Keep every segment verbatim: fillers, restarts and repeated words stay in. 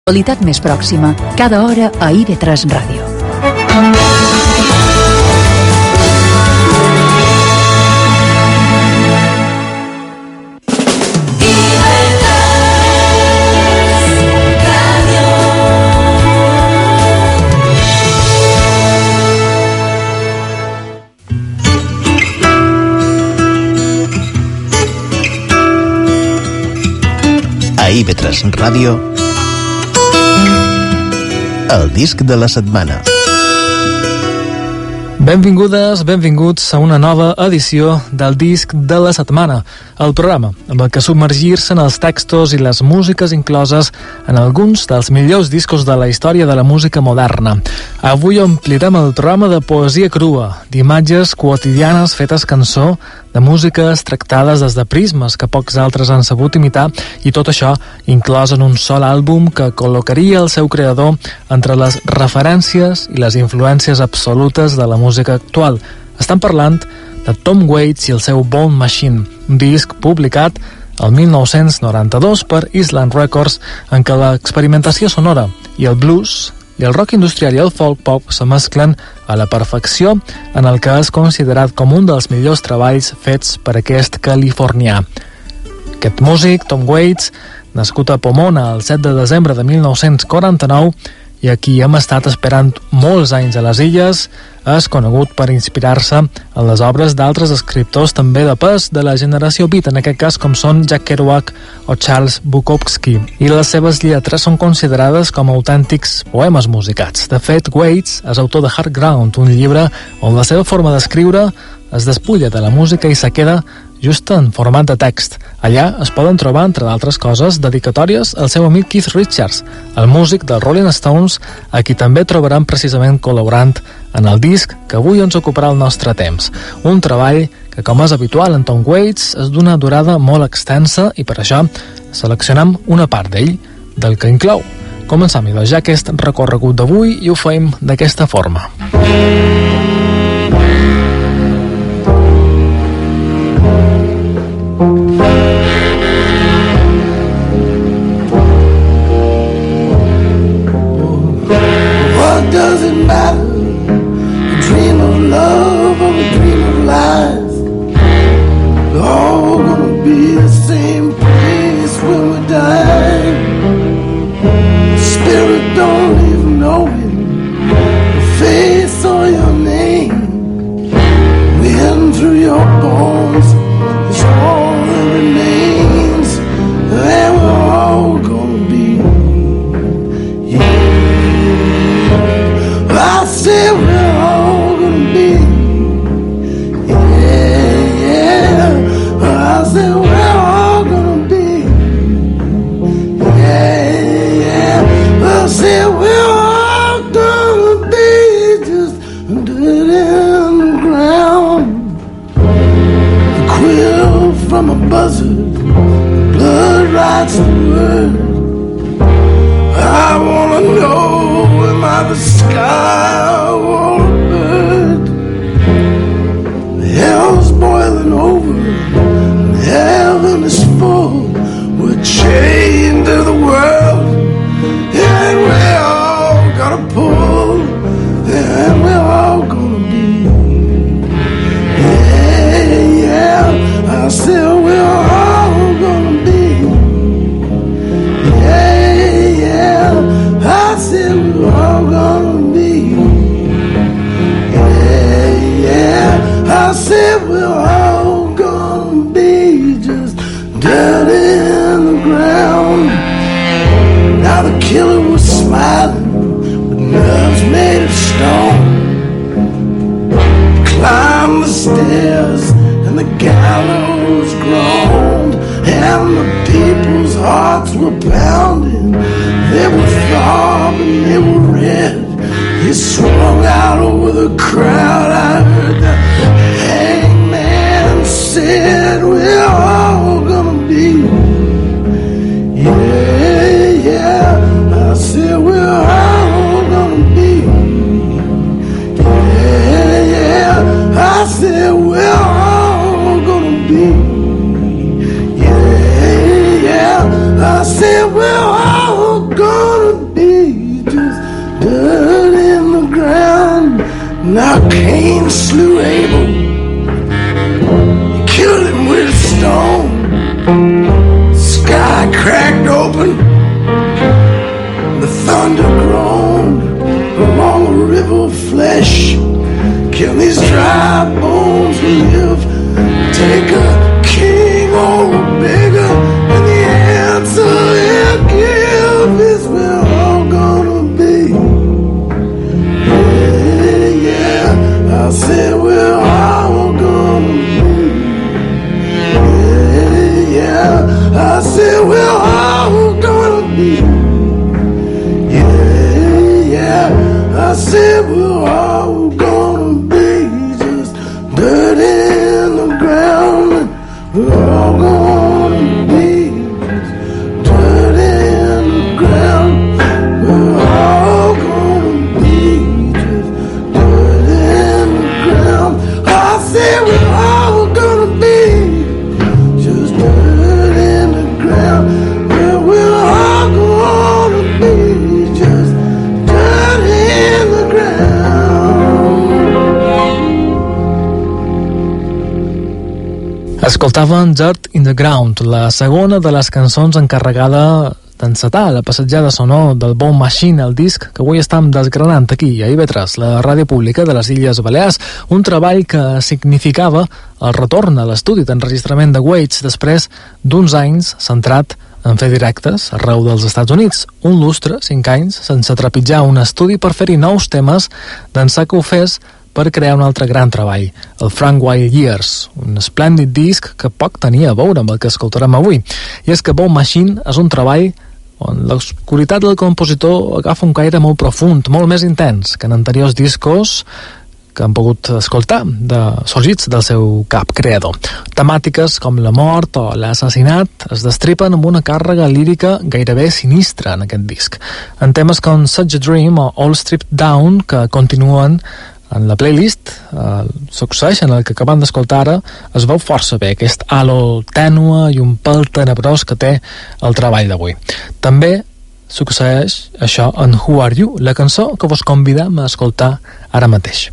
Qualitat més pròxima, cada hora a I V tres Ràdio. A I V tres Ràdio, el disc de la setmana. Benvingudes, benvinguts a una nova edició del disc de la setmana, el programa amb el que submergir-se en els textos i les músiques incloses en alguns dels millors discos de la història de la música moderna. Avui omplirem el programa de poesia crua, d'imatges quotidianes fetes cançó, de músiques tractades des de prismes que pocs altres han sabut imitar, i tot això inclòs en un sol àlbum que col·locaria el seu creador entre les referències i les influències absolutes de la música actual. Estan parlant de Tom Waits i el seu Bone Machine, un disc publicat el mil nou-cents noranta-dos per Island Records, en què l'experimentació sonora i el blues i el rock industrial i el folk pop se mesclen a la perfecció, en el que és considerat com un dels millors treballs fets per aquest californià. Aquest músic, Tom Waits, nascut a Pomona el set de desembre de mil nou-cents quaranta-nou, i aquí hem estat esperant molts anys a les Illes, és conegut per inspirar-se en les obres d'altres escriptors també de pes de la generació beat, en aquest cas com són Jack Kerouac o Charles Bukowski, i les seves lletres són considerades com autèntics poemes musicats. De fet, Waits és autor de Hard Ground, un llibre on la seva forma d'escriure es despulla de la música i se queda just en format de text. Allà es poden trobar, entre d'altres coses, dedicatòries al seu amic Keith Richards, el músic dels Rolling Stones, a qui també trobaran precisament col·laborant en el disc que avui ens ocuparà el nostre temps. Un treball que, com és habitual en Tom Waits, és d'una durada molt extensa i per això seleccionem una part d'ell, del que inclou. Comencem doncs ja aquest recorregut d'avui i ho fem d'aquesta forma. What does it matter? A dream of love or a dream of lies? We're all gonna be the same place when we die. Spirit don't even know it, your face or your name. Wind through your bones is all that remains, and we're all gonna be. Yeah. I said we're all gonna be, yeah, yeah. I said we're all gonna be, yeah, yeah. I said we're all gonna be just dead in the ground. The quill from a buzzard, the blood writes the word. I wanna know, am I the sky or a bird? Hell's boiling over, and heaven is full. We're chained to the world, and we all gotta pull, and we're all gonna be. Yeah, yeah, I said we're all gonna be. I said we're all gonna be, yeah, yeah. I said we're all gonna be just dead in the ground. Now the killer was smiling with nerves made of stone. He climbed the stairs and the gallows groaned, and the people's hearts were pounding. They were throbbing, they were red. He swung out over the crowd. I heard the hangman said, we're all gonna be, yeah, yeah. I said we're all gonna be, yeah, yeah. I said we're all gonna be, yeah, yeah. I said we're all gonna how Cain slew Abel. He killed him with a stone. Sky cracked open, the thunder groaned along a river of flesh. Can these dry bones live? Take a king or a beggar, and the answer he'll give is we're all gonna be. Yeah, yeah, I said we're all gonna be. Yeah, yeah, I said we're all gonna be. Yeah, yeah, I said we're all gonna be. Just dirt in the ground. We're all gonna be dirt in the ground. We're all gonna be just dirt in the ground. I said we're all gonna be just dirt in the ground. Well, we're all gonna be just dirt in the ground. Escoltaven Dirt in the Ground, la segona de les cançons encarregada d'encetar la passatjada sonor del Bone Machine, el disc que avui estem desgranant aquí a I V tres, la ràdio pública de les Illes Balears, un treball que significava el retorn a l'estudi d'enregistrament de Waits després d'uns anys centrat en fer directes arreu dels Estats Units, un lustre, cinc anys, sense trepitjar un estudi per fer-hi nous temes d'ençà que ho fes per crear un altre gran treball, el Frank Wild Years, un esplèndid disc que poc tenia a veure amb el que escoltarem avui. I és que Bone Machine és un treball on l'obscuritat del compositor agafa un caire molt profund, molt més intens que en anteriors discos que han pogut escoltar, de, sorgits del seu cap creador. Temàtiques com la mort o l'assassinat es destripen amb una càrrega lírica gairebé sinistra en aquest disc. En temes com Such a Dream o All Stripped Down, que continuen en la playlist, el Success, en el que acabem d'escoltar ara, es veu força bé aquest halo tènue i un pèl tenebrós que té el treball d'avui. També succeeix això en Who Are You, la cançó que vos convidem a escoltar ara mateix.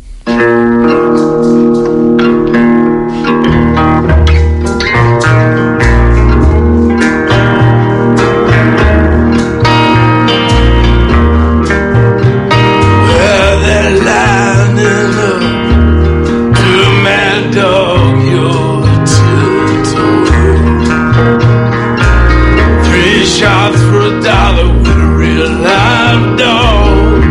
Shots for a dollar with a real live dog.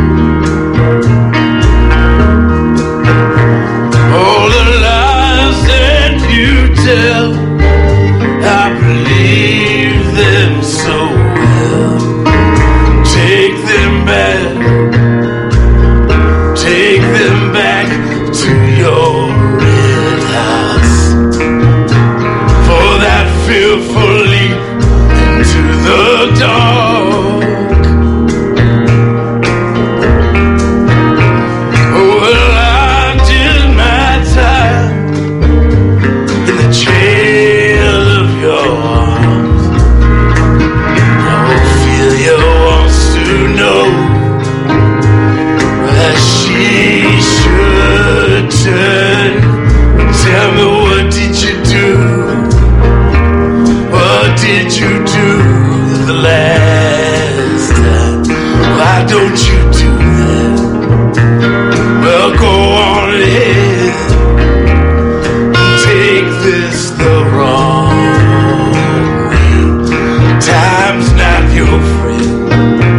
All the lies that you tell, I believe them so well. Take them back, take them back to your red house for that fearful leap into the dark. Well, I did my time in the jail of your arms. Ophelia wants to know that she should turn. Tell me, what did you do? What did you do the last time? Why don't you do that? Well, go on ahead and take this the wrong way. Time's not your friend.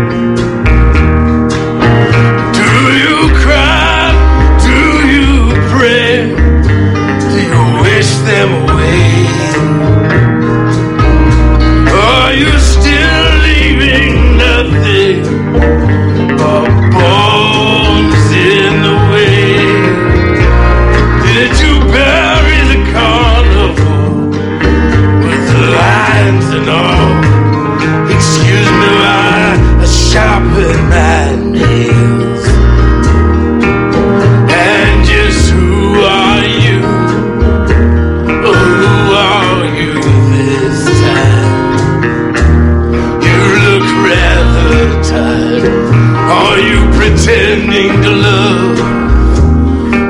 Do you cry? Do you pray? Do you wish them away? Are you still leaving nothing but bones in the way? Did you bury the carnival with the lions and all? Excuse me while I sharpen my nails. And just who are you? Who are you this time? You look rather tired. Are you pretending to love?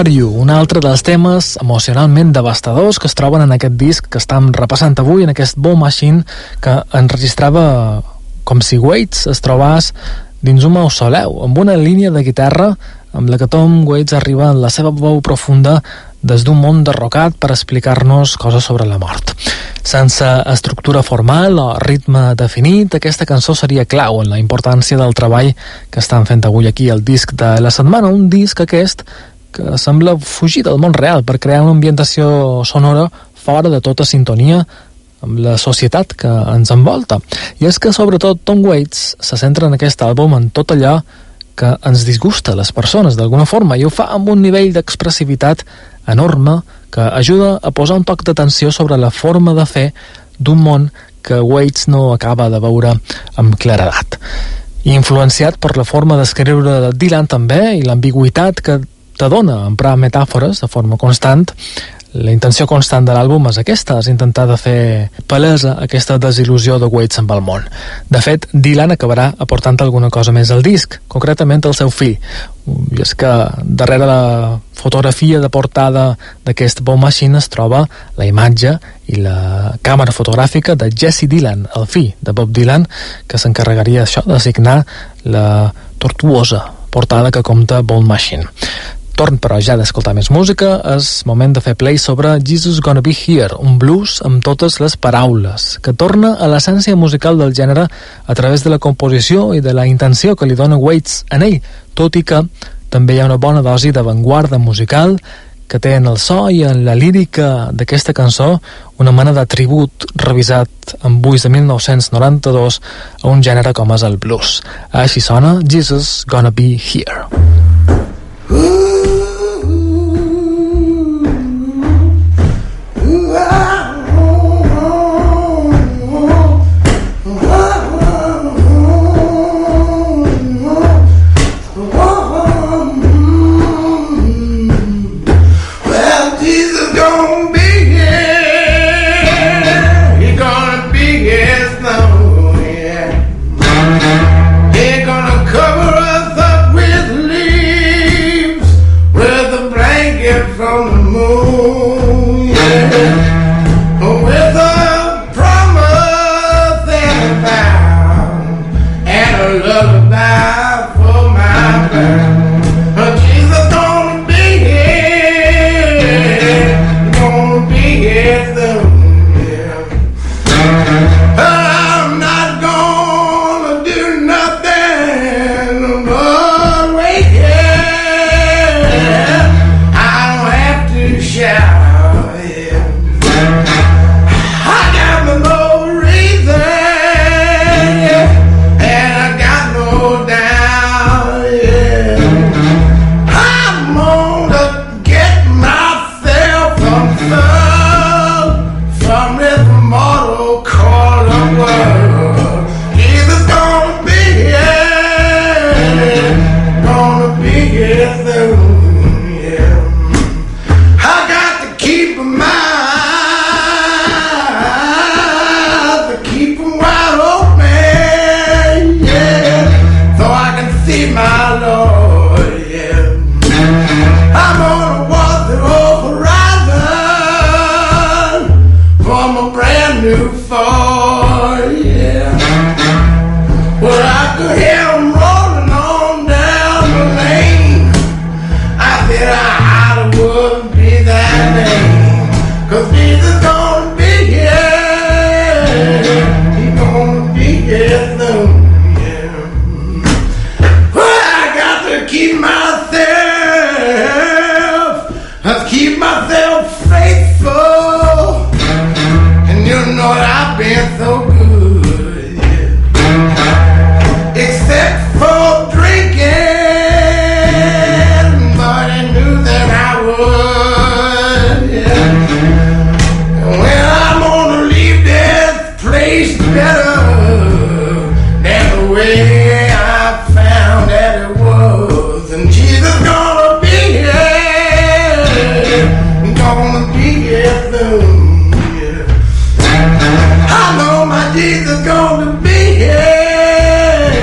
For You, un altre dels temes emocionalment devastadors que es troben en aquest disc que estem repassant avui, en aquest War Machine, que enregistrava com si Waits es trobés dins un mausoleu, amb una línia de guitarra amb la que Tom Waits arriba en la seva veu profunda des d'un món derrocat per explicar-nos coses sobre la mort. Sense estructura formal o ritme definit, aquesta cançó seria clau en la importància del treball que estan fent avui aquí al disc de la setmana, un disc aquest que sembla fugir del món real per crear una ambientació sonora fora de tota sintonia amb la societat que ens envolta. I és que, sobretot, Tom Waits se centra en aquest àlbum en tot allò que ens disgusta a les persones d'alguna forma, i ho fa amb un nivell d'expressivitat enorme que ajuda a posar un toc d'atenció sobre la forma de fer d'un món que Waits no acaba de veure amb claredat. I influenciat per la forma d'escriure de Dylan també i l'ambigüitat que te dona emprar metàfores de forma constant, la intenció constant de l'àlbum és aquesta, és intentar de fer palesa aquesta desil·lusió de Waits amb el món. De fet, Dylan acabarà aportant alguna cosa més al disc, concretament el seu fill. I és que darrere la fotografia de portada d'aquest War Machine es troba la imatge i la càmera fotogràfica de Jesse Dylan, el fill de Bob Dylan, que s'encarregaria això de signar la tortuosa portada que compta War Machine. Torn, però, ja d'escoltar més música, és moment de fer play sobre Jesus Gonna Be Here, un blues amb totes les paraules, que torna a l'essència musical del gènere a través de la composició i de la intenció que li dona Waits en ell, tot i que també hi ha una bona dosi d'avantguarda musical que té en el so i en la lírica d'aquesta cançó una mena de tribut revisat amb buis de mil nou-cents noranta-dos a un gènere com és el blues. Així sona Jesus Gonna Be Here.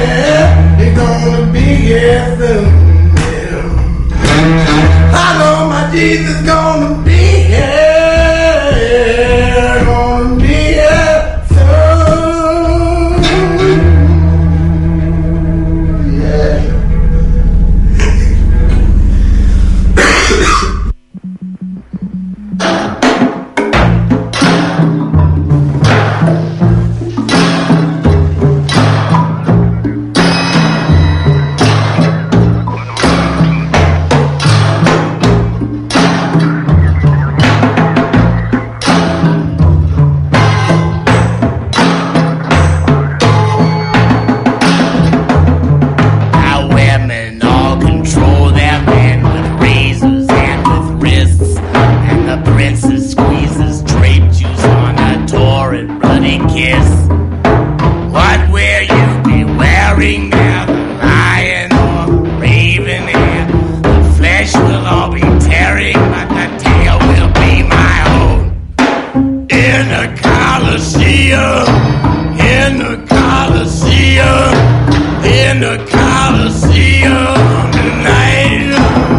I know my in the Coliseum, in the Coliseum, in the Coliseum tonight.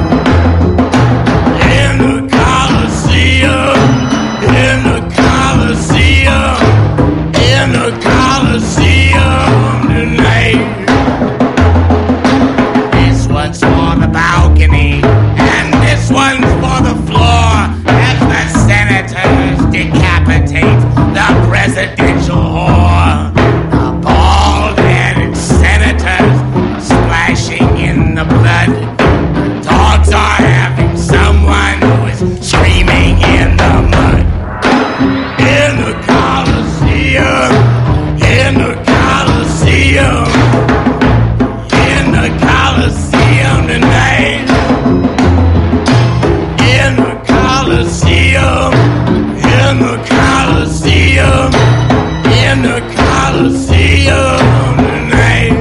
In the Coliseum, in the Coliseum, in the Coliseum tonight. This one's for the balcony, and this one's for the floor, as the senators decapitate the presidential whore. The bald-headed senators are splashing in the blood. The dogs are having someone who is screaming in the mud. In the Coliseum, in the Coliseum, in the Coliseum tonight. In the Coliseum, in the Coliseum, in the Coliseum tonight.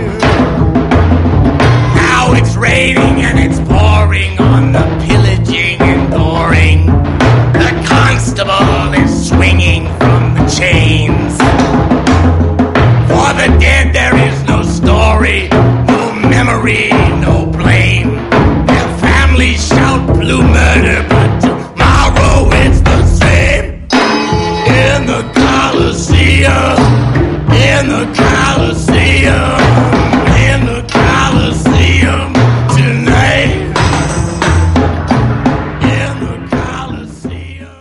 Now it's raining and it's pouring on the pillaging and goring. The constable is swinging from the chains. For the dead there is no story, no memory, no blame. Their families shout blue murder, but tomorrow it's the same. In the Coliseum, in the Coliseum, in the Coliseum tonight. In the Coliseum.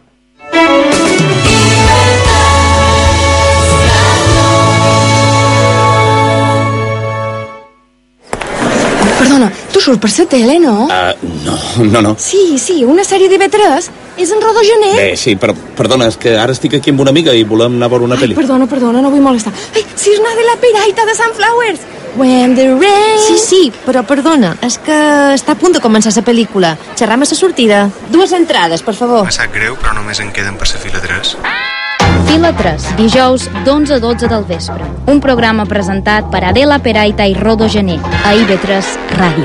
Perdona, tu surts per la tele, no? Uh, no, no, no. Sí, sí, una sèrie de B tres. És en Rodó Gené. Bé, sí, però perdona, és que ara estic aquí amb una amiga i volem anar a veure una Ai, pel·li. perdona, perdona, no vull molestar. Ai, si és una de la piraita de Sunflowers. When the rain... Sí, sí, però perdona, és que està a punt de començar la pel·lícula. Xerram a la sortida. Dues entrades, per favor. Me sap greu, però només en queden per la fila tres. Fila tres, dijous d'onze a dotze del vespre. Un programa presentat per Adela Peraita i Rodo Gené, a I B tres Ràdio.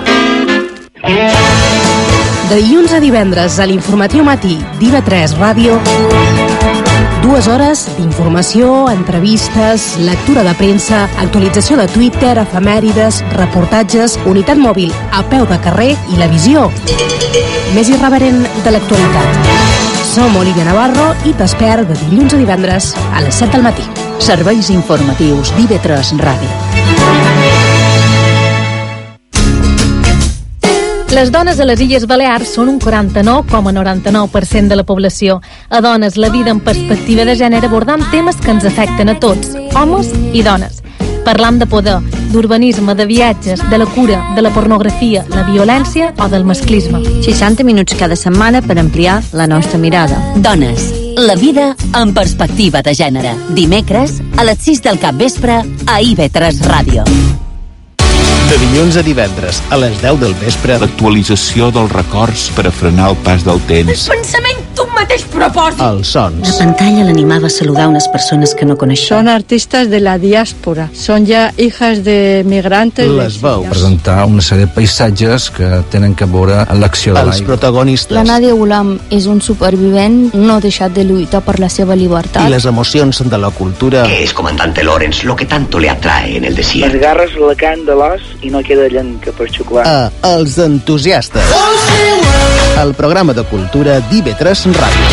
De dilluns a divendres a l'informatiu matí d'I B tres Ràdio, dues hores d'informació, entrevistes, lectura de premsa, actualització de Twitter, efemèrides, reportatges, unitat mòbil a peu de carrer i la visió més irreverent de l'actualitat. Som Olivia Navarro i t'espero de dilluns a divendres a les set del matí. Serveis informatius d'I B tres Ràdio. Les dones a les Illes Balears són un quaranta-nou coma noranta-nou per cent de la població. A Dones, la vida en perspectiva de gènere, abordant temes que ens afecten a tots, homes i dones. Parlam de poder, d'urbanisme, de viatges, de la cura, de la pornografia, la violència o del masclisme. seixanta minuts cada setmana per ampliar la nostra mirada. Dones, la vida en perspectiva de gènere. Dimecres a les sis del capvespre a I B tres Ràdio. De dilluns a divendres a les deu del vespre. L'actualització dels records per a frenar el pas del temps. El pensament d'un mateix propòsit. Els sons. La pantalla l'animava a saludar unes persones que no coneixia. Son artistas de la diáspora. Son ya hijas de migrantes. Les veus. Presentar una sèrie de paisatges que tenen que veure amb l'acció de l'aigua. Els protagonistes. La Nadia Gulam és un supervivent, no ha deixat de lluitar per la seva llibertat. I les emocions de la cultura. Que es comandante Lawrence lo que tanto le atrae en el desierto. Agarres la carn de l'os i no queda llenca per xuclar. A Els entusiastes. El programa de cultura d'I B tres Ràdio.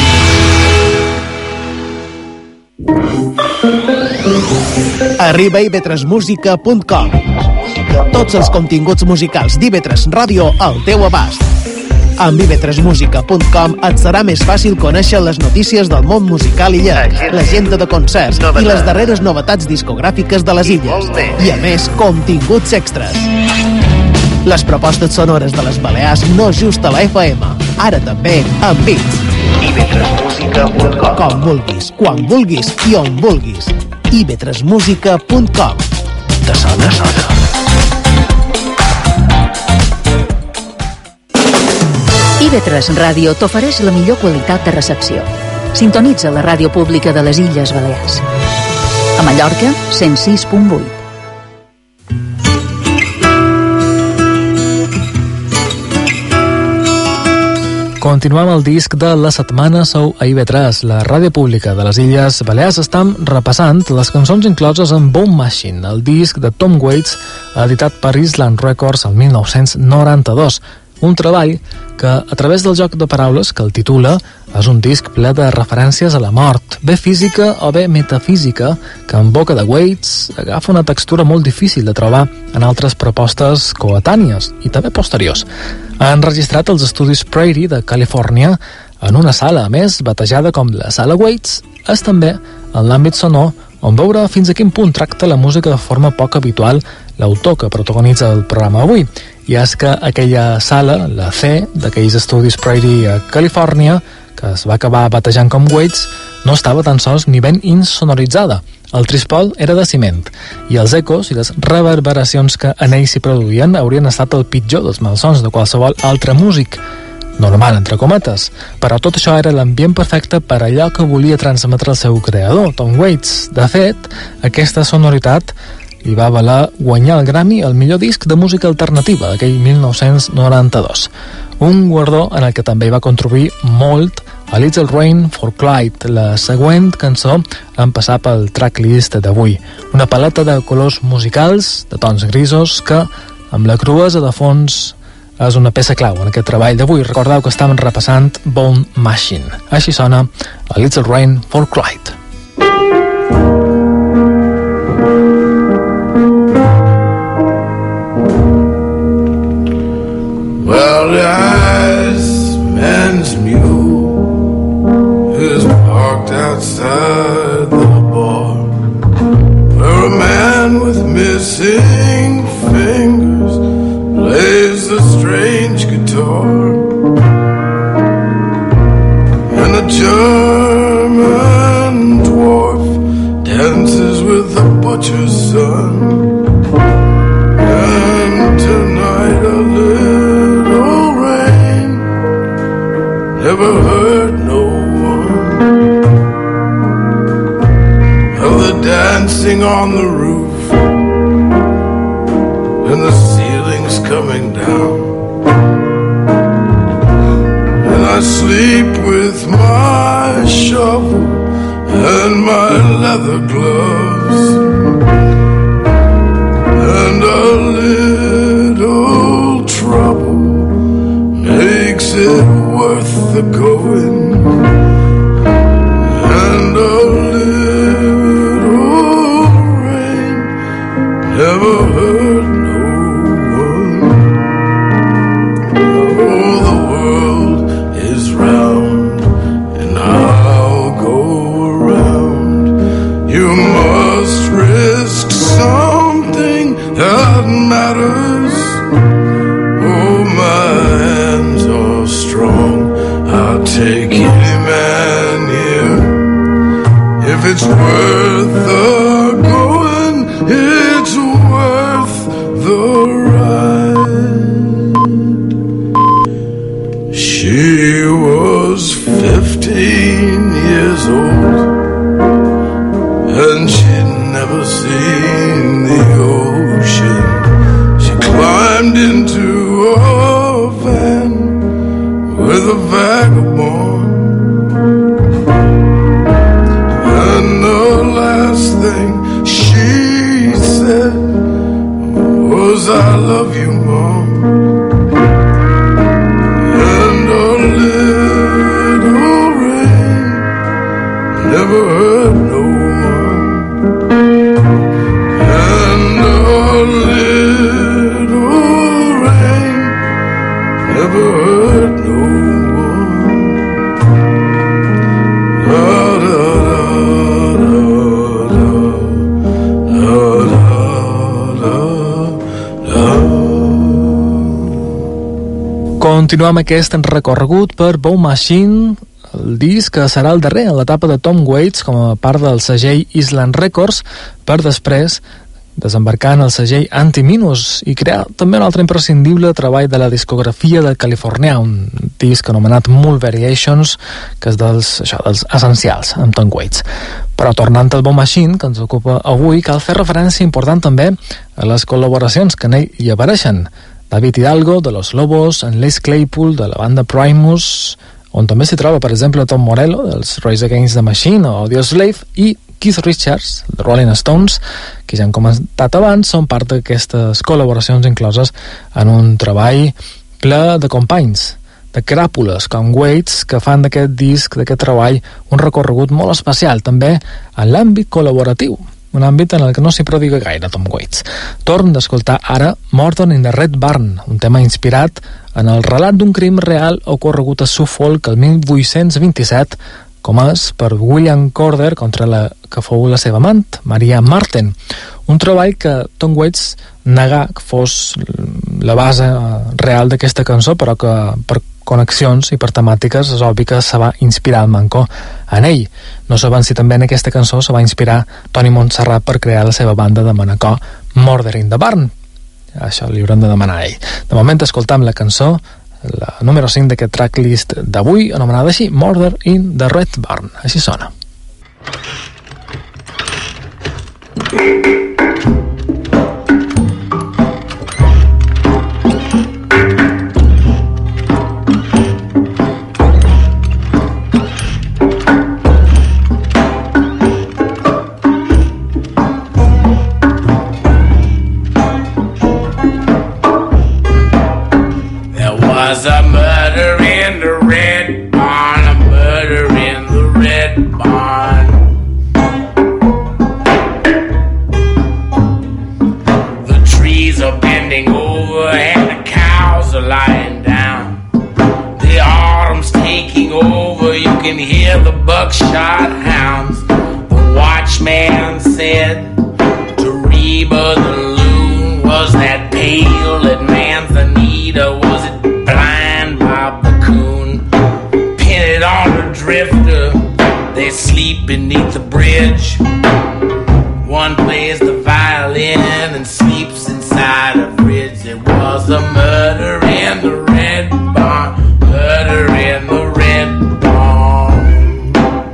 Arriba a i be tres música punt com. Tots els continguts musicals d'I B tres Ràdio al teu abast. Amb i be tres música punt com et serà més fàcil conèixer les notícies del món musical illenc, l'agenda de concerts i les darreres novetats discogràfiques de les illes. I a més, continguts extras. Les propostes sonores de les Balears no just a la F M, ara també amb beats. i be tres música punt com. Com vulguis, quan vulguis i on vulguis. i be tres música punt com. Te sona? Sona. I B tres Ràdio t'ofereix la millor qualitat de recepció. Sintonitza la ràdio pública de les Illes Balears. A Mallorca, cent sis punt vuit. Continuem el disc de la setmana. Sou a I V tres, la ràdio pública de les Illes Balears. Estem repassant les cançons incloses en Bone Machine, el disc de Tom Waits, editat per Island Records el mil nou-cents noranta-dos. Un treball que, a través del joc de paraules que el titula, és un disc ple de referències a la mort, bé física o bé metafísica, que en boca de Waits agafa una textura molt difícil de trobar en altres propostes coetànies i també posteriors. Ha enregistrat els estudis Prairie de Califòrnia en una sala, a més, batejada com la Sala Waits, és també en l'àmbit sonor on veure fins a quin punt tracta la música de forma poc habitual l'autor que protagonitza el programa avui. I és que aquella sala, la C, d'aquells estudis Prairie a Califòrnia, que es va acabar batejant com Waits, no estava tan sols ni ben insonoritzada. El trispol era de ciment, i els ecos i les reverberacions que en ell s'hi produïen haurien estat el pitjor dels malsons de qualsevol altre músic. Normal, entre cometes, però tot això era l'ambient perfecte per allò que volia transmetre el seu creador, Tom Waits. De fet, aquesta sonoritat li va valer guanyar el Grammy al millor disc de música alternativa d'aquell mil nou-cents noranta-dos. Un guardó en el que també hi va contribuir molt a Little Rain for Clyde, la següent cançó en passar pel tracklist d'avui. Una paleta de colors musicals, de tons grisos, que, amb la cruesa de fons, és una peça clau en aquest treball d'avui. Recordeu que estàvem repassant Bone Machine. Així sona a Little Rain for Clyde. Well, the Iceman's mule is parked outside the bar, where a man with missing fingers plays a strange guitar, and a German dwarf dances with the butcher's son. And tonight a little rain never hurt no one. Well, they're dancing on the roof, and the ceiling's coming down, and I sleep with my shovel and my leather gloves, and a little trouble makes it worth the going, and a little rain never hurt no one. Oh, the world is round, and I'll go around. You must risk something that matters. Oh, my hands are strong, I'll take any man here. If it's worth the going, it's worth the ride. She was fifteen years old, and she'd never seen the ocean. She climbed into a van with a vagabond, and the last thing she said was, I love you, Mom. And a little rain never hurt no one, and a little rain never hurt no one. Da, da, da, da, da, da, da, da. Continuem aquest recorregut per Bone Machine, el disc que serà el darrer en l'etapa de Tom Waits com a part del segell Island Records, per després desembarcar en el segell Anti-Minus i crear també un altre imprescindible treball de la discografia del californià, un disc anomenat Mule Variations, que és dels, això, dels essencials amb Tom Waits. Però tornant al Bone Machine, que ens ocupa avui, cal fer referència important també a les col·laboracions que en ell hi apareixen. David Hidalgo, de Los Lobos, en Les Claypool, de la banda Primus, on també s'hi troba, per exemple, Tom Morello, dels Rise Against the Machine, o Audioslave, i Keith Richards, de Rolling Stones, que ja hem comentat abans, són part d'aquestes col·laboracions incloses en un treball ple de companys, de cràpules com Waits, que fan d'aquest disc, d'aquest treball, un recorregut molt especial, també en l'àmbit col·laboratiu, un àmbit en el que no s'hi prodiga gaire Tom Waits. Torn d'escoltar ara Murder in the Red Barn, un tema inspirat en el relat d'un crim real ocorregut a Suffolk el mil vuit-cents vint-i-set, com és per William Corder contra la que fou la seva amant, Maria Marten. Un treball que Tom Waits negà que fos la base real d'aquesta cançó, però que per connexions i per temàtiques és obvi que se va inspirar el Manco en ell. No sabem si també en aquesta cançó se va inspirar Toni Montserrat per crear la seva banda de Manacor, Murder in the Barn. Això li haurem de demanar a ell. De moment escoltam la cançó, la número cinc d'aquest tracklist d'avui, anomenada així, Murder in the Red Barn. Així sona. Was a murder in the red barn, a murder in the red barn. The trees are bending over and the cows are lying down. The autumn's taking over, you can hear the buckshot hounds. The watchman said to Reba the loon, was that pale that Manzanita? Was it blind Bob the Coon? Pin it on a drifter, they sleep beneath the bridge. One plays the violin and sleeps inside a fridge. There was a murder in the red barn, murder in the red barn.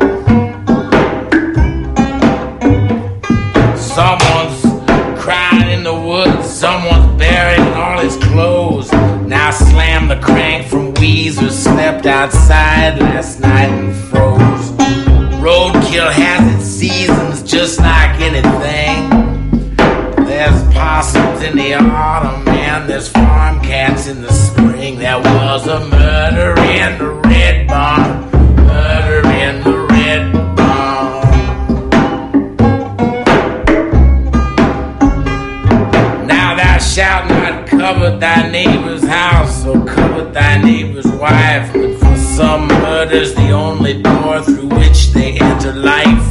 Someone's crying in the woods, someone's burying all his clothes. Now slam the crank from Weezer, slept outside last night and froze. Roadkill has its seasons just like anything. There's possums in the autumn and there's farm cats in the spring. There was a murder in the red barn, murder in the red barn. Now thou shalt not covet thy neighbor's house or covet thy neighbor's wife, but for some murder's the only door through which they enter life.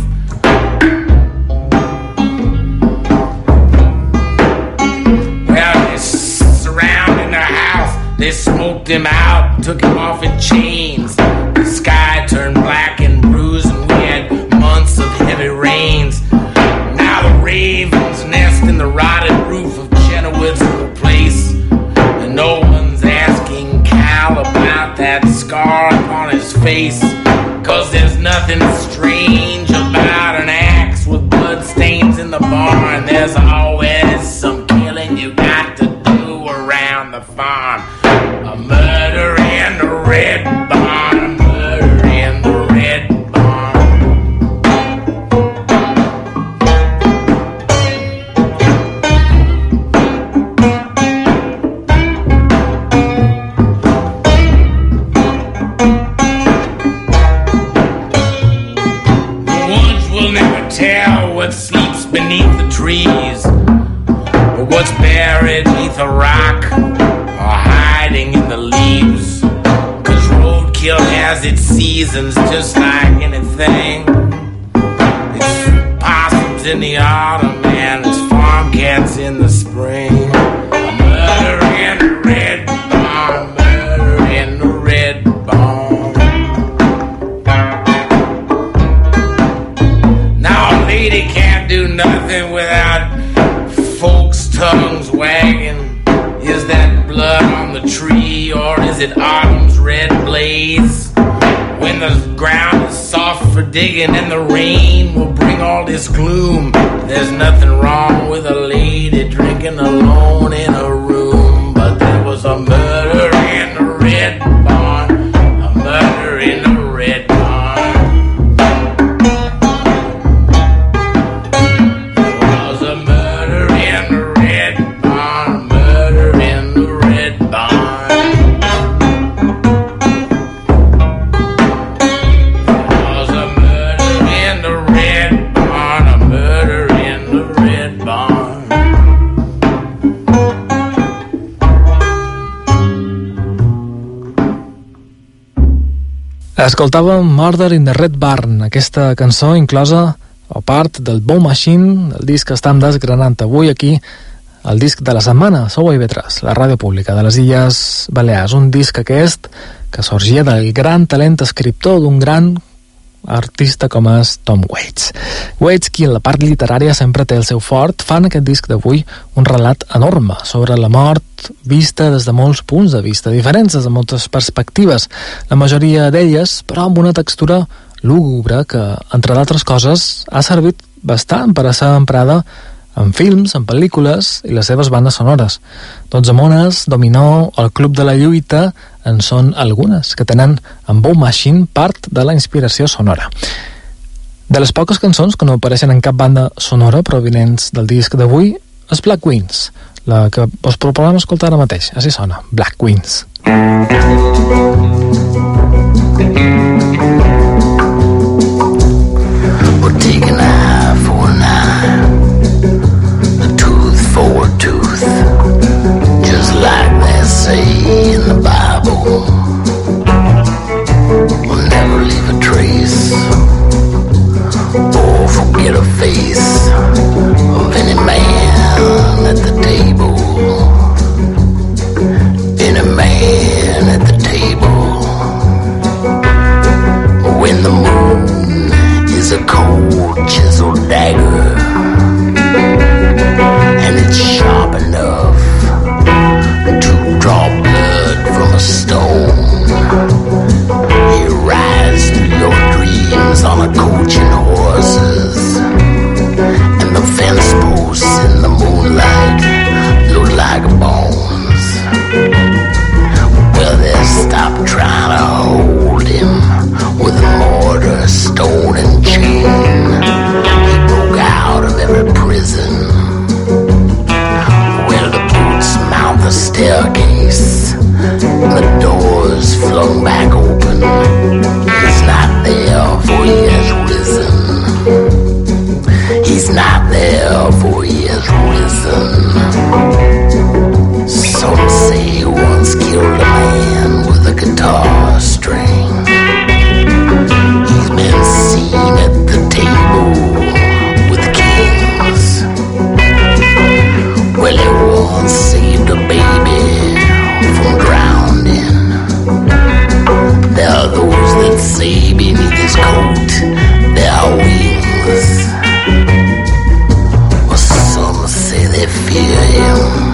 Well, they surrounded the house, they smoked him out, took him off in chains. The sky turned black and bruised and we had months of heavy rains. Now the ravens nest in the rotted roof of Chenoweth's old place, and no one's asking Cal about that scar upon his face, 'cause there's nothing strange about an axe with blood stains in the barn. There's always some killing you got to do around the farm. A murder in the red barn, a murder in the red barn. Tell what sleeps beneath the trees, or what's buried beneath a rock, or hiding in the leaves. 'Cause roadkill has its seasons just like anything. It's possums in the autumn and it's farm cats in the spring. A murder in the red barn, murder in the red barn. Lady can't do nothing without folks' tongues wagging. Is that blood on the tree, or is it autumn's red blaze? When the ground is soft for digging and the rain will bring all this gloom, there's nothing wrong with a lady drinking alone in a room. But there Escoltàvem Murder in the Red Barn, aquesta cançó inclosa o part del Bow Machine, el disc que estem desgranant avui aquí, el disc de la setmana. Sou a I V tres, la ràdio pública de les Illes Balears, un disc aquest que sorgia del gran talent escriptor d'un gran artista com és Tom Waits. Waits, qui en la part literària sempre té el seu fort, fa en aquest disc d'avui un relat enorme sobre la mort vista des de molts punts de vista diferents, des de moltes perspectives, la majoria d'elles però amb una textura lúgubre que, entre d'altres coses, ha servit bastant per a ser emprada en films, en pel·lícules i les seves bandes sonores. Dotze mones, Dominó o el Club de la Lluita en són algunes que tenen en Bow Machine part de la inspiració sonora. De les poques cançons que no apareixen en cap banda sonora provinents del disc d'avui és Black Wings, la que us proposem escoltar ara mateix. Així sona, Black Wings. We'll take an eye for an eye, a tooth for a tooth, just like they say in the Bible. We'll never leave a trace or forget a face of any man at the table, any man at the table. When the moon is a cold chiseled dagger and it's sharp enough to draw blood from a stone, you rise to your dreams on a coach and horses, and the fence posts in the moonlight look like bones. Well, they stopped trying to hold him with mortar, stone, and chain. He broke out of every prison. Well, the boots mount the staircase, and the doors flung back open. He's not there, for he has risen. He's not there, for he has risen. Some say he once killed a man with a guitar string. He's been seen at the table with kings. Well, he once saved a baby from drowning. There are those that say beneath his coat there are wings. Well, some say they fear him.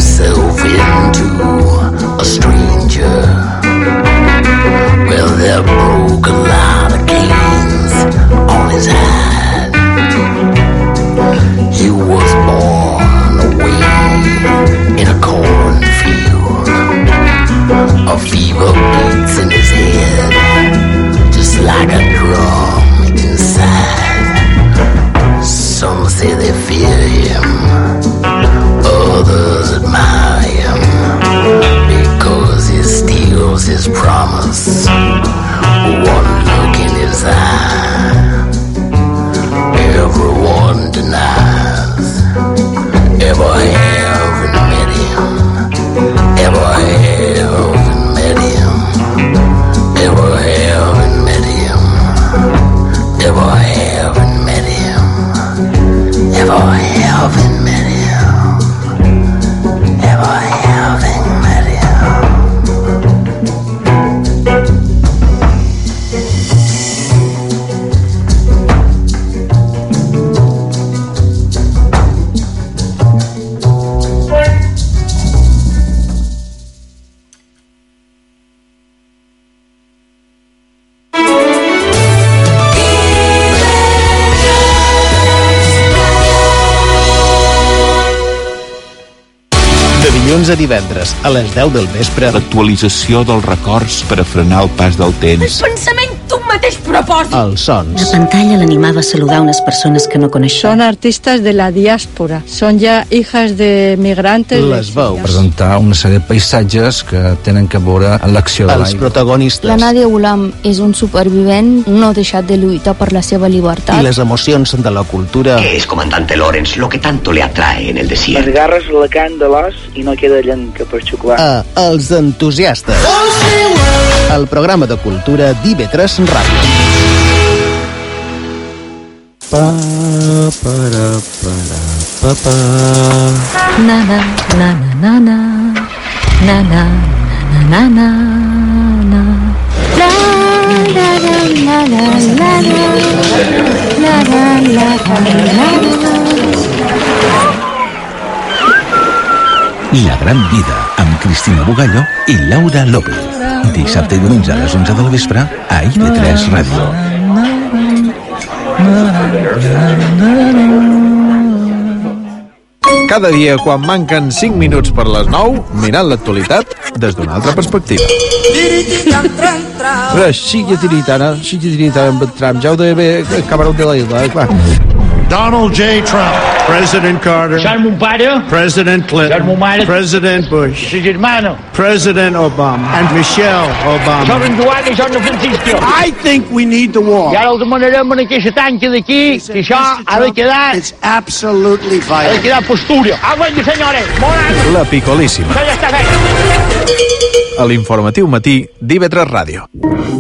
Well, they're dilluns a divendres a les deu del vespre. L'actualització dels records per a frenar el pas del temps. El pensament tu mateix propòsit. Els sons. La pantalla l'animava a saludar unes persones que no coneixia. Son artistas de la diáspora. Son ya hijas de migrantes. Les veus. Presentar una sèrie de paisatges que tenen que veure amb l'acció de Els l'aigua. protagonistes. La Nadia Ghulam és un supervivent, no ha deixat de lluitar per la seva llibertat. I les emocions de la cultura. ¿Qué es, comandante Lawrence, lo que tanto le atrae en el desierto? Agarres la carn de l'os i no queda llenca per xuclar. A Els entusiastes. El programa de cultura d'I V tres Ràdio. Pa, para, para, pa, pa. Na, na, na, na, na, na, na, na, na, na, na. La, la, la, la, la, la, la, la, la, la, la. La gran vida amb Cristina Bugallo i Laura López. Dissabte i diumenge a les onze del vespre a I V tres Ràdio. Cada dia, quan manquen cinc minuts per les nou, mirant l'actualitat des d'una altra perspectiva. Reixilla tiritana, reixilla tiritana amb el tram, ja ho de bé, acabareu de la isla, clar. Donald J. Trump, President Carter, Son mon pare, President Clinton, Son mon mare, President Bush, Son germano, President Obama, and Michelle Obama. Son en Joan i son en Francisco. I think we need the wall. I ara el demanarem en aquesta tanca d'aquí, que això ha de quedar... It's absolutely Ha de vital. quedar postura. Aguanti, senyores, bon any. La picolíssima. Això ja està fet. A l'informatiu matí d'I V tres Ràdio.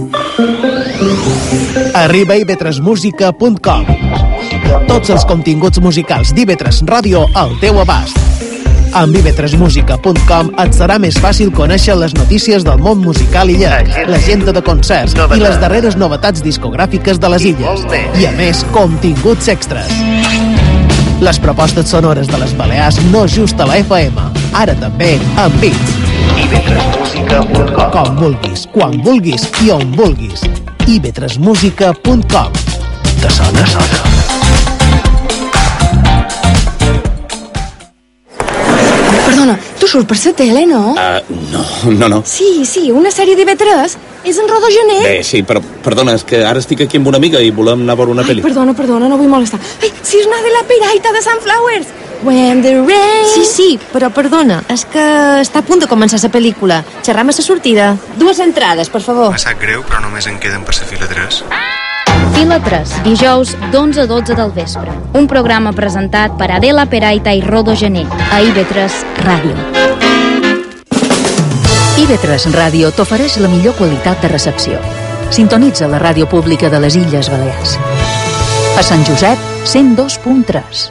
Arriba a i ve tres música punt com. Tots els continguts musicals d'I V tres Ràdio al teu abast. Amb i ve tres música punt com et serà més fàcil conèixer les notícies del món musical illenc, l'agenda de concerts i les darreres novetats discogràfiques de les illes. I a més, continguts extras. Les propostes sonores de les Balears no just a la F M, ara també amb beats. i ve tres música punt com. Com vulguis, quan vulguis i on vulguis. i ve tres música punt com. Te sona? Sona. Perdona, tu surt per la tele, no? Uh, no, no, no. Sí, sí, una sèrie d'I V tres. És en Rodó Gené. Bé, sí, però perdona, és que ara estic aquí amb una amiga i volem anar a veure una Ai, pel·li. perdona, perdona, no vull molestar. Ai, si és una de la peraita de Sunflowers. When the rain... Sí, sí, però perdona, és que està a punt de començar la pel·lícula. Xerram a la sortida. Dues entrades, per favor. Me sap greu, però només en queden per la fila tres. Fila tres, dijous d'onze a dotze del vespre. Un programa presentat per Adela Peraita i Rodo Gené a I V tres Ràdio. I V tres Ràdio t'ofereix la millor qualitat de recepció. Sintonitza la ràdio pública de les Illes Balears. A Sant Josep, cent dos punt tres.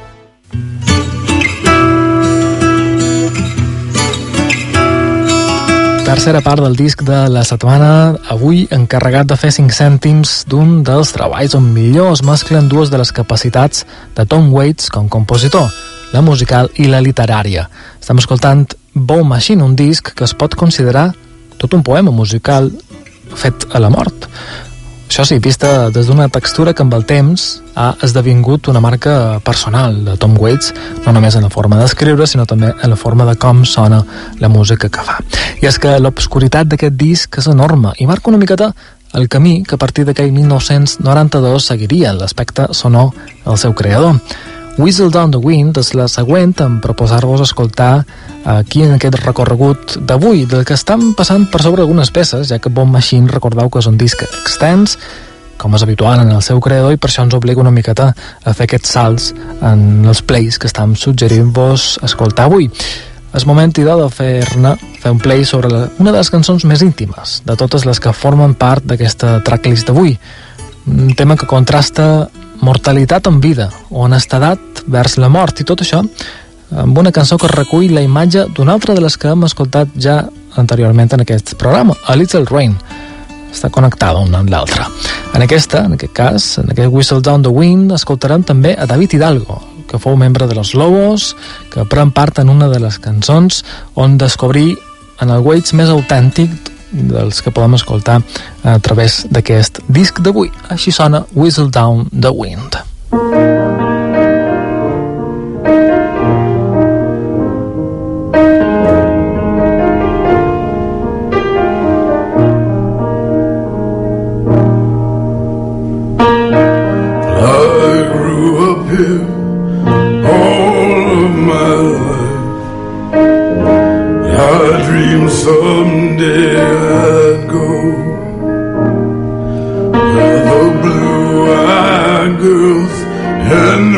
Tercera part del disc de la setmana, avui encarregat de fer cinc cèntims d'un dels treballs on millor es mesclen dues de les capacitats de Tom Waits com compositor, la musical i la literària. Estem escoltant Bow Machine, un disc que es pot considerar tot un poema musical fet a la mort. Això sí, vista des d'una textura que amb el temps ha esdevingut una marca personal de Tom Waits, no només en la forma d'escriure, sinó també en la forma de com sona la música que fa. I és que l'obscuritat d'aquest disc és enorme i marca una miqueta el camí que a partir d'aquell mil nou-cents noranta-dos seguiria l'aspecte sonor del seu creador. Whistle Down the Wind és la següent en proposar-vos escoltar aquí en aquest recorregut d'avui, del que estan passant per sobre algunes peces, ja que Bow Machine, recordeu que és un disc extens, com és habitual en el seu creador, i per això ens obliga una miqueta a fer aquests salts en els plays que estem suggerint-vos escoltar avui. És moment idò de fer-ne, fer un play sobre la, una de les cançons més íntimes de totes les que formen part d'aquesta tracklist d'avui. Un tema que contrasta mortalitat amb vida, o honestedat vers la mort, i tot això amb una cançó que recull la imatge d'una altra de les que hem escoltat ja anteriorment en aquest programa, A Little Rain. Està connectada una amb l'altra. En aquesta, en aquest cas, en aquest Whistle Down the Wind, escoltarem també a David Hidalgo, que fou membre de los Lobos, que pren part en una de les cançons on descobrí en el Waits més autèntic dels que podem escoltar a través d'aquest disc d'avui. Així sona Whistle Down the Wind.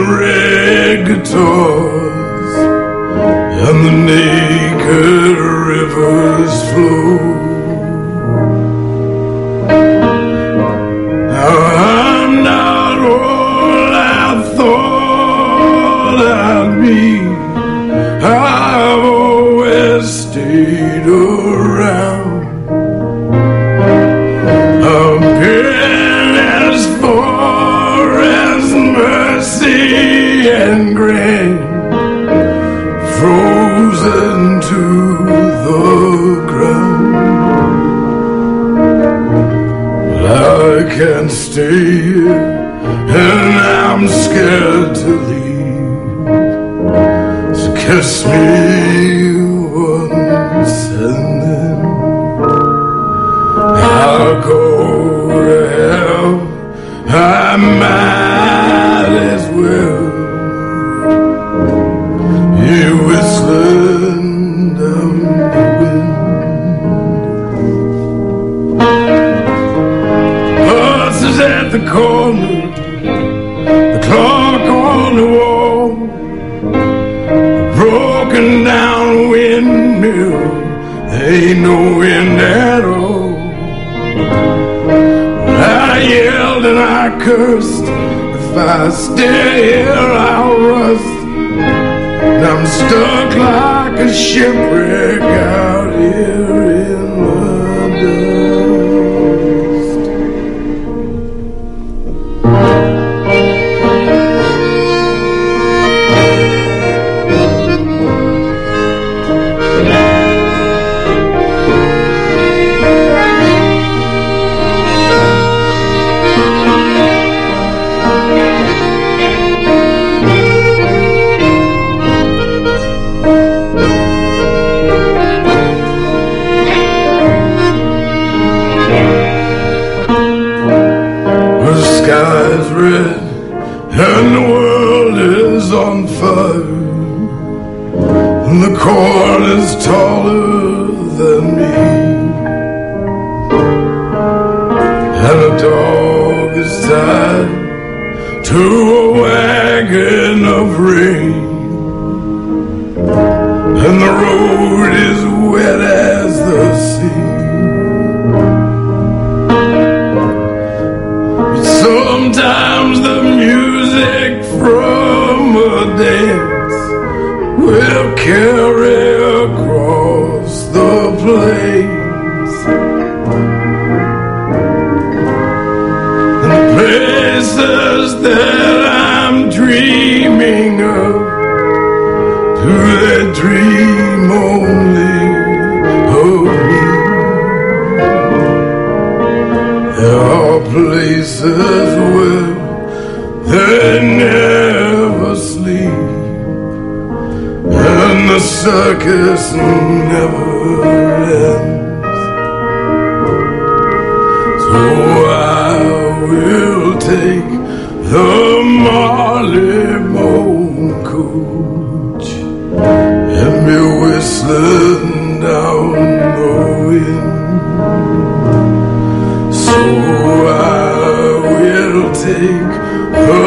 red guitars and the naked rivers flow. Now I'm not all I thought I'd be. I've always stayed around. I've been as far as mercy and grain, frozen to the ground. Well, I can't stay here, and I'm scared to leave. So kiss me once and then I'll go to hell. I might as well be whistling down the wind. Horses at the corner, the clock on the wall, a broken down windmill, there ain't no wind at all. I yelled and I cursed, if I stay here I'll rust. And I'm stuck like a shipwreck out here in the dust. Red, and the world is on fire, and the corn is taller than me, and a dog is tied to a wagon of rain, and the road is wet as the sea. Sometimes the music from a dance will carry across the plains, and the places that I'm dreaming of, do they dream only of me? There are places where they never sleep, and the circus never ends. So I will take the Marylebone coach and be whistling down the wind. So I will take the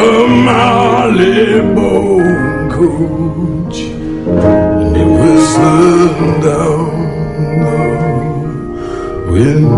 Marylebone coach and be whistling down the wind.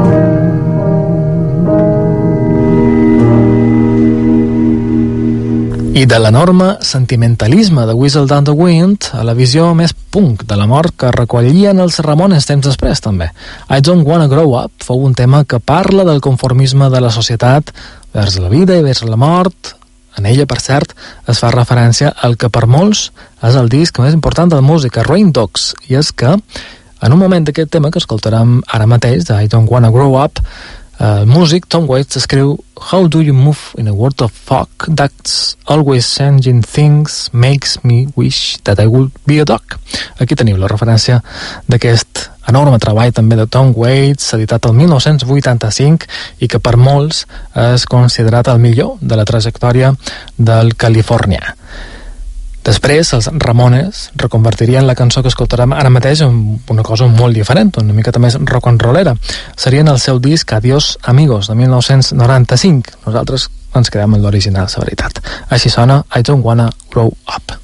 I de l'enorme sentimentalisme de Whistle Down the Wind a la visió més punk de la mort que recollien els Ramones temps després, també. I Don't Wanna Grow Up fou un tema que parla del conformisme de la societat vers la vida i vers la mort. En ella, per cert, es fa referència al que per molts és el disc més important de la música, Rain Dogs, i és que, en un moment d'aquest tema que escoltarem ara mateix, de I Don't Wanna Grow Up, el músic Tom Waits escriu How do you move in a world of fuck that's always changing things makes me wish that I would be a dog. Aquí teniu la referència d'aquest enorme treball també de Tom Waits, editat el mil nou-cents vuitanta-cinc i que per molts és considerat el millor de la trajectòria del californià. Després, els Ramones reconvertirien la cançó que escoltarem ara mateix en una cosa molt diferent, una miqueta més rock and rollera. Serien el seu disc Adiós Amigos, de mil nou-cents noranta-cinc. Nosaltres ens quedem amb l'original, la veritat. Així sona I Don't Wanna Grow Up.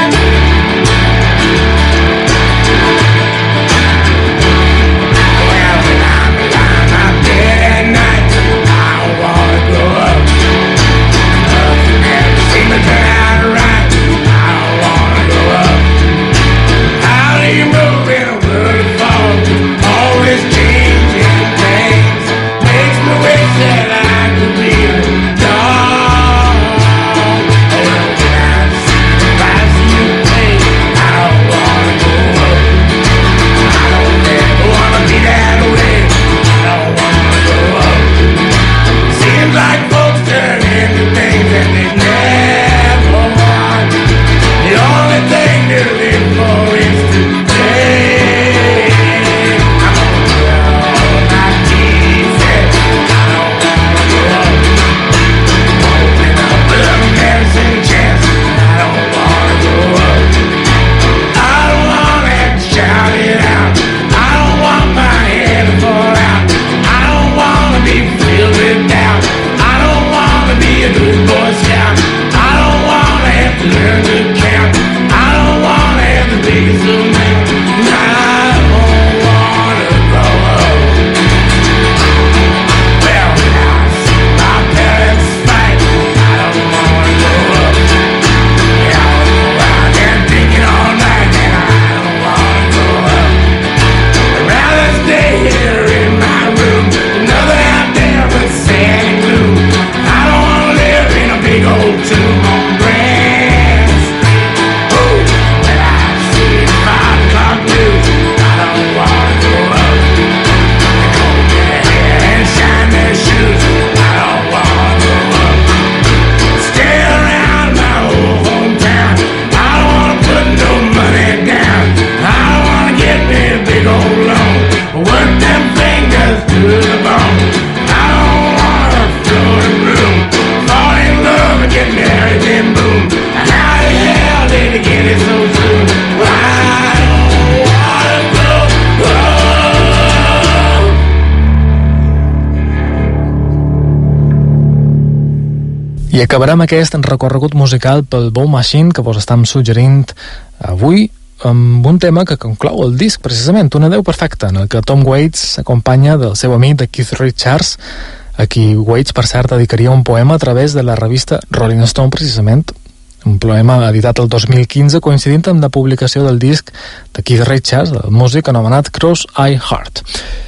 I acabarem aquest recorregut musical pel Bow Machine que vos estem suggerint avui amb un tema que conclou el disc, precisament, un adeu perfecte, en el que Tom Waits s'acompanya del seu amic de Keith Richards, a qui Waits, per cert, dedicaria un poema a través de la revista Rolling Stone, precisament, un poema editat el dos mil quinze, coincidint amb la publicació del disc de Keith Richards, el músic anomenat Cross-Eye Heart.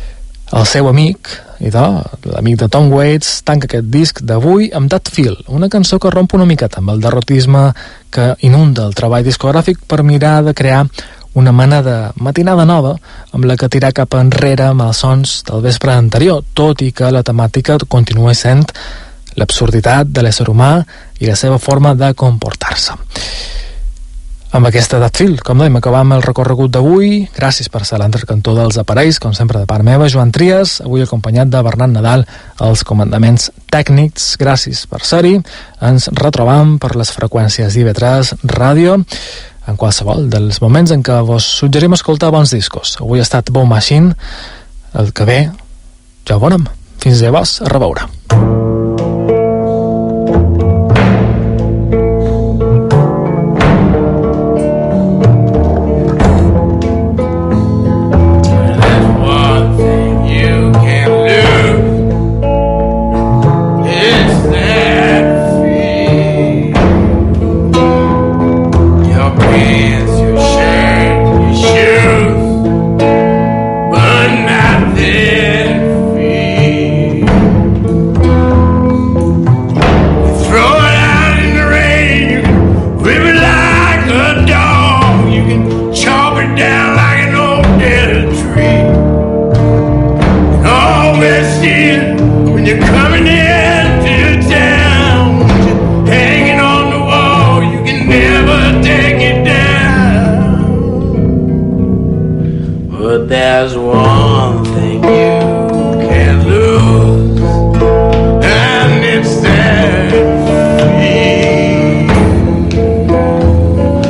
El seu amic, idò, l'amic de Tom Waits, tanca aquest disc d'avui amb That Feel, una cançó que romp una miqueta amb el derrotisme que inunda el treball discogràfic per mirar de crear una mena de matinada nova amb la que tirar cap enrere amb els sons del vespre anterior, tot i que la temàtica continua sent l'absurditat de l'ésser humà i la seva forma de comportar-se. Amb aquesta That Feel, com dèiem, acabam el recorregut d'avui. Gràcies per ser l'entrecantó dels aparells, com sempre de part meva, Joan Trias, avui acompanyat de Bernat Nadal als comandaments tècnics. Gràcies per ser-hi. Ens retrobam per les freqüències d'I V tres Ràdio en qualsevol dels moments en què vos suggerim escoltar bons discos. Avui ha estat Bow Machine, el que ve ja ho veurem. Fins llavors, a reveure. There's one thing you can't lose, and it's that feeling.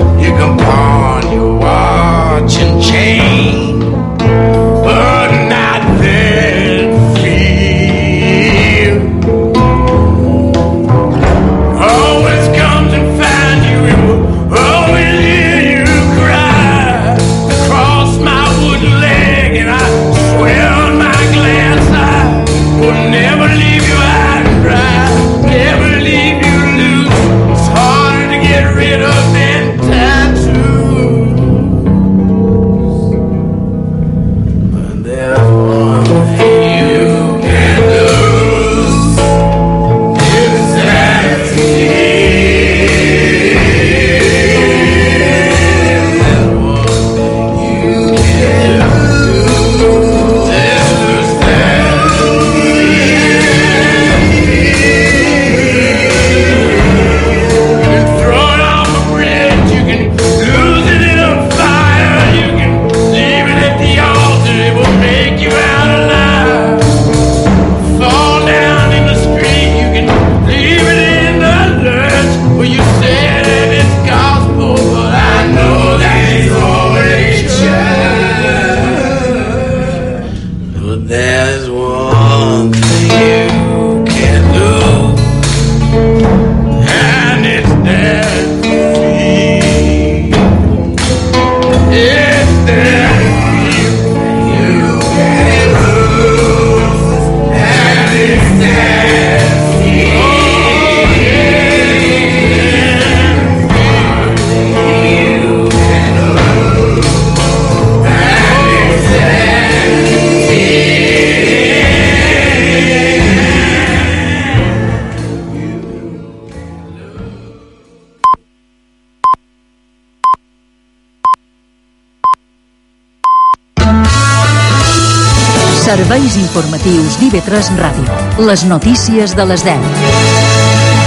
Serveis informatius d'I V tres Ràdio. Les notícies de les deu.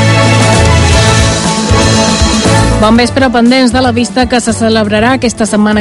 Bon vespre, pendents de la vista que se celebrarà aquesta setmana